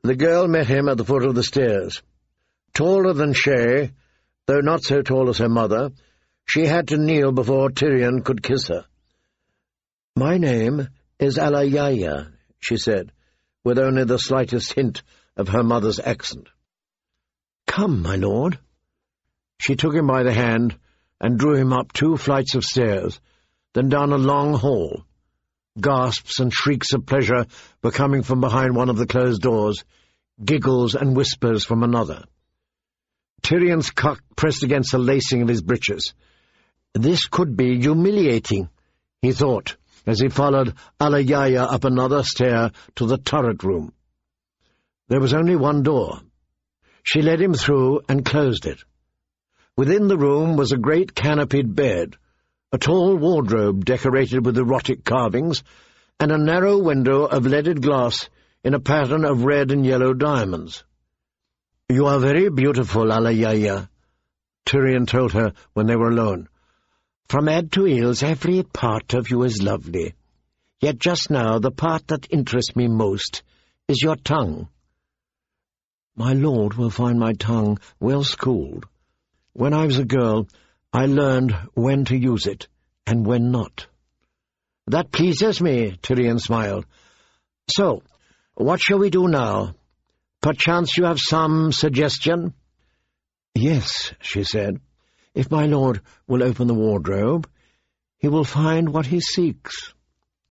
The girl met him at the foot of the stairs. Taller than Shay, though not so tall as her mother, she had to kneel before Tyrion could kiss her. "My name is Alayaya," she said, with only the slightest hint of her mother's accent. "Come, my lord." She took him by the hand and drew him up 2 flights of stairs, then down a long hall. Gasps and shrieks of pleasure were coming from behind one of the closed doors, giggles and whispers from another. Tyrion's cock pressed against the lacing of his breeches. This could be humiliating, he thought, as he followed Alayaya up another stair to the turret room. There was only one door. She led him through and closed it. Within the room was a great canopied bed, a tall wardrobe decorated with erotic carvings, and a narrow window of leaded glass in a pattern of red and yellow diamonds. "You are very beautiful, Alayaya," Tyrion told her when they were alone. "From head to heels, every part of you is lovely. Yet just now the part that interests me most is your tongue." "My lord will find my tongue well schooled. When I was a girl, I learned when to use it and when not." "That pleases me," Tyrion smiled. "So, what shall we do now? Perchance you have some suggestion?" "Yes," she said. "If my lord will open the wardrobe, he will find what he seeks."